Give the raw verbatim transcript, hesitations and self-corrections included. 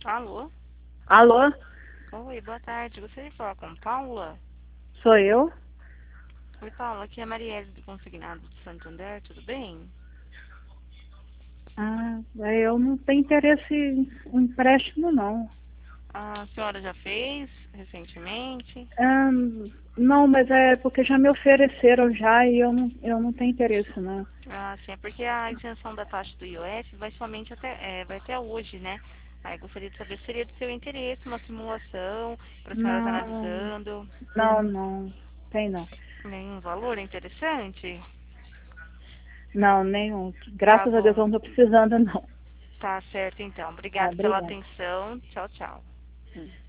Alô? Alô, Oi, boa tarde. Gostaria de falar com Paula? sou eu? Oi, Paula, aqui é a Marielle do Consignado de Santander, tudo bem? Ah, eu não tenho interesse em empréstimo, não. A senhora já fez recentemente? Ah, não, mas é porque já me ofereceram já e eu não, eu não tenho interesse, não. Ah, sim, é porque a isenção da taxa do I O F vai somente até, é, vai até hoje, né? Aí gostaria de saber se seria do seu interesse uma simulação para a senhora estar Não, analisando. não, não, tem não. Nenhum valor interessante? Não, nenhum. Tá Graças a Deus bom. eu não estou precisando, não. Tá certo, então. Ah, Obrigada pela obrigada. atenção. Tchau, tchau. Hum.